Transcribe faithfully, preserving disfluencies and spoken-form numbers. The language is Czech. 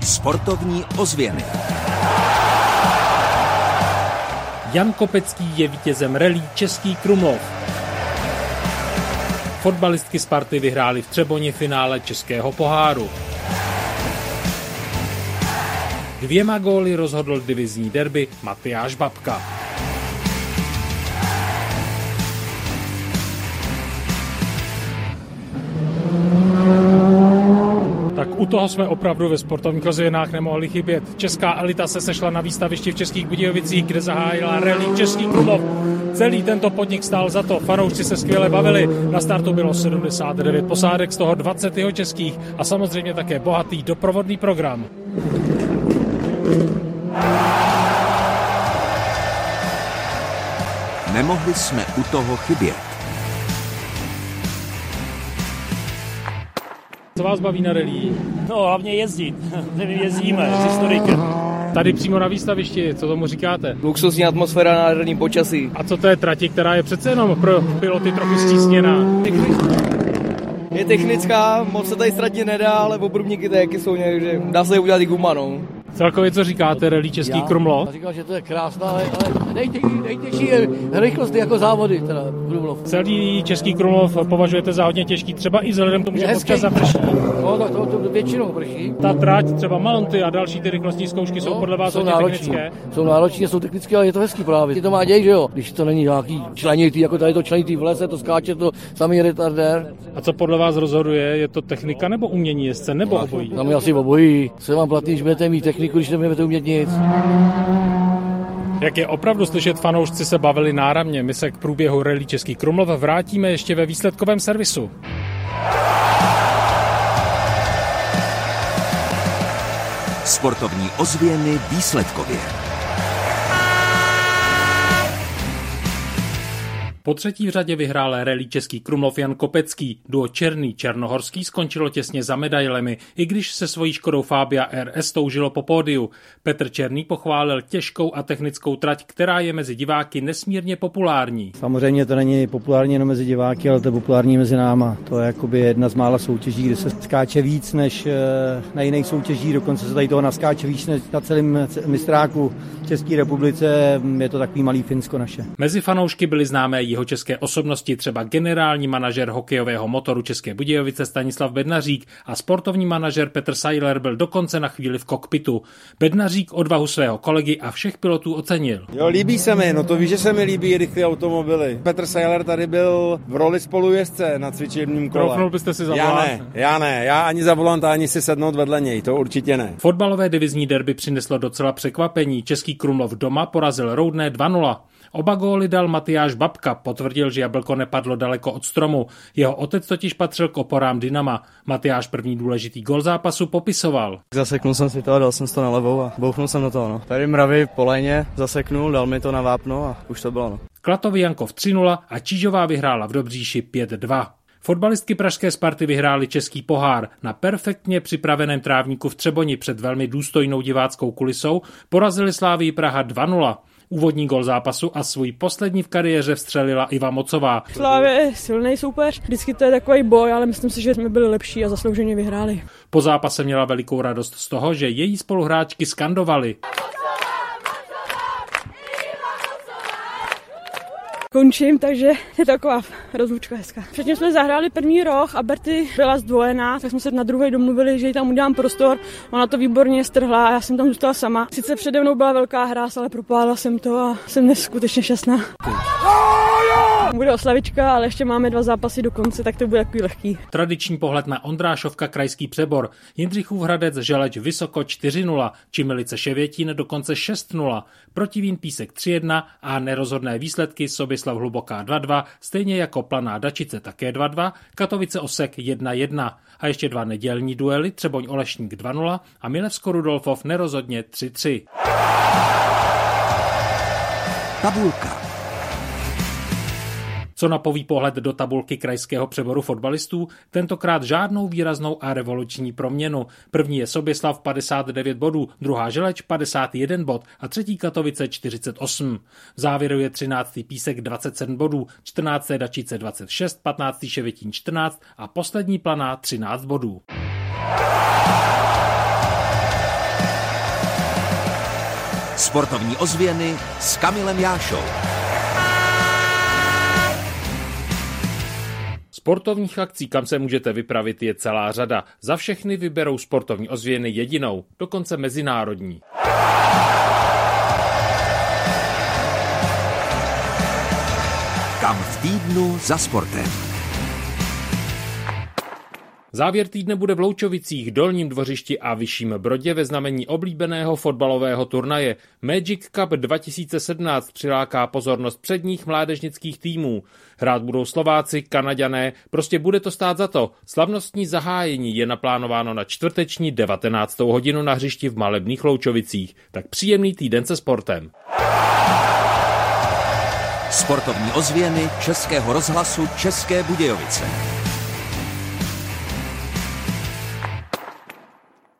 Sportovní ozvěny. Jan Kopecký je vítězem rallye Český Krumlov. Fotbalistky Sparty vyhrály v Třeboni finále Českého poháru. Dvěma góly rozhodl divizní derby Matyáš Babka. Tak u toho jsme opravdu ve sportovních ozvěnách nemohli chybět. Česká elita se sešla na výstavišti v Českých Budějovicích, kde zahájila rallye Český Krumlov. Celý tento podnik stál za to, fanoušci se skvěle bavili. Na startu bylo sedmdesát devět posádek, z toho dvacet jeho českých a samozřejmě také bohatý doprovodný program. Nemohli jsme u toho chybět. Co vás baví na rallye? No, hlavně jezdit. Nevím, jezdíme s historikem. Tady přímo na výstavišti, co tomu říkáte? Luxusní atmosféra na nádherným počasí. A co to je trati, která je přece jenom pro piloty trochu stísněná? Je technická, moc se tady ztratit nedá, ale obrubníky taky jsou nějak, že dá se je udělat i guma, no. Celkově co říkáte, rallye Český Krumlov? Já říkal, že to je krásná, ale, ale nejtěžší, nejtěžší je rychlost jako závody, teda Krumlov. Celý Český Krumlov považujete za hodně těžký, třeba i vzhledem k tomu, že občas zaprší. No, tak to, to většinou prší. Ta trať, třeba Malonty a další ty rychlostní zkoušky no, jsou podle vás hodně nároční. technické? Jsou náročné, jsou technické, ale je to hezký právě. To má děj, že jo? Když to není nějaký členitý, jako tady to členitý v lese, to skáče to samý retardér. A co podle vás rozhoduje? Je to technika nebo umění jezdce, nebo obojí? Tam je asi obojí. Se vám platí, že budete mít techniku, když nebudete umět nic. Jak je opravdu slyšet, fanoušci se bavili náramně. My se k průběhu rallye Český Krumlov vrátíme ještě ve výsledkovém servisu. Sportovní ozvěny výsledkově. Po třetí v řadě vyhrál rallye Český Krumlov Jan Kopecký. Duo Černý Černohorský skončilo těsně za medailemi, i když se svojí Škodou Fabia R S toužilo po pódiu. Petr Černý pochválil těžkou a technickou trať, která je mezi diváky nesmírně populární. Samozřejmě to není populární jenom mezi diváky, ale to je populární mezi náma. To je jakoby jedna z mála soutěží, kde se skáče víc než na jiných soutěžích, dokonce se tady toho naskáče víc než na celém mistráku v České republice. Je to takový malý Finsko naše. Mezi fanoušky byly známé jeho české osobnosti, třeba generální manažer hokejového Motoru České Budějovice Stanislav Bednařík a sportovní manažer Petr Sajler byl dokonce na chvíli v kokpitu. Bednařík odvahu svého kolegy a všech pilotů ocenil. Jo, líbí se mi, no to víš, že se mi líbí rychlé automobily. Petr Sajler tady byl v roli spolujezdce na cvičebním kole. Troufnul byste si za já volant? ne, já ne, já ani za volant, ani si sednout vedle něj, to určitě ne. Fotbalové divizní derby přineslo docela překvapení. Český Krumlov doma porazil Roudné dva nula. Oba góly dal Matyáš Babka, potvrdil, že jablko nepadlo daleko od stromu. Jeho otec totiž patřil k oporám Dynama. Matyáš první důležitý gól zápasu popisoval. Zaseknul jsem si to, dal jsem to na levou a bouchnul jsem do toho. No. Tady mravy po léně zaseknul, dal mi to na vápno a už to bylo. No. Klatový Jankov tři nula a Čížová vyhrála v Dobříši pět dva. Fotbalistky pražské Sparty vyhrály Český pohár. Na perfektně připraveném trávníku v Třeboni před velmi důstojnou diváckou kulisou porazili Slavii Praha dva nula. Úvodní gol zápasu a svůj poslední v kariéře vstřelila Iva Mocová. Slávě je silný soupeř, vždycky to je takový boj, ale myslím si, že jsme byli lepší a zaslouženě vyhráli. Po zápase měla velikou radost z toho, že její spoluhráčky skandovali. Končím, takže je taková rozlučka hezká. Předtím jsme zahráli první roh a Berty byla zdvojená, tak jsme se na druhé domluvili, že jí tam udělám prostor. Ona to výborně strhla a já jsem tam zůstala sama. Sice přede mnou byla velká hráz, ale propálila jsem to a jsem neskutečně šťastná. Bude oslavička, ale ještě máme dva zápasy do konce, tak to bude takový lehký. Tradiční pohled na Ondrášovka krajský Přebor. Jindřichův Hradec Želeč Vysoko čtyři nula, Čimilice Ševětín dokonce šest nula, Protivín Písek tři jedna a nerozhodné výsledky Sobislav Hluboká dva dva, stejně jako Planá Dačice také dva dva, Katovice Osek jedna jedna. A ještě dva nedělní duely Třeboň Olešník dva nula a Milevsko Rudolfov nerozhodně tři tři. Tabulka. Co napoví pohled do tabulky krajského přeboru fotbalistů? Tentokrát žádnou výraznou a revoluční proměnu. První je Sobislav padesát devět bodů, druhá Želeč padesát jeden bod a třetí Katovice čtyřicet osm. V závěru je třináctý Písek dvacet sedm bodů, čtrnáctý Dačice dvacet šest, patnáctý Ševětín čtrnáct a poslední Planá třináct bodů. Sportovní ozvěny s Kamilem Jášou. Sportovních akcí, kam se můžete vypravit, je celá řada. Za všechny vyberou sportovní ozvěny jedinou, dokonce mezinárodní. Kam v týdnu za sportem. Závěr týdne bude v Loučovicích, Dolním Dvořišti a Vyšším Brodě ve znamení oblíbeného fotbalového turnaje. Magic Cup dva tisíce sedmnáct přiláká pozornost předních mládežnických týmů. Hrát budou Slováci, Kanaďané, prostě bude to stát za to. Slavnostní zahájení je naplánováno na čtvrteční devatenáctou hodinu na hřišti v Malebných Loučovicích. Tak příjemný týden se sportem. Sportovní ozvěny Českého rozhlasu České Budějovice.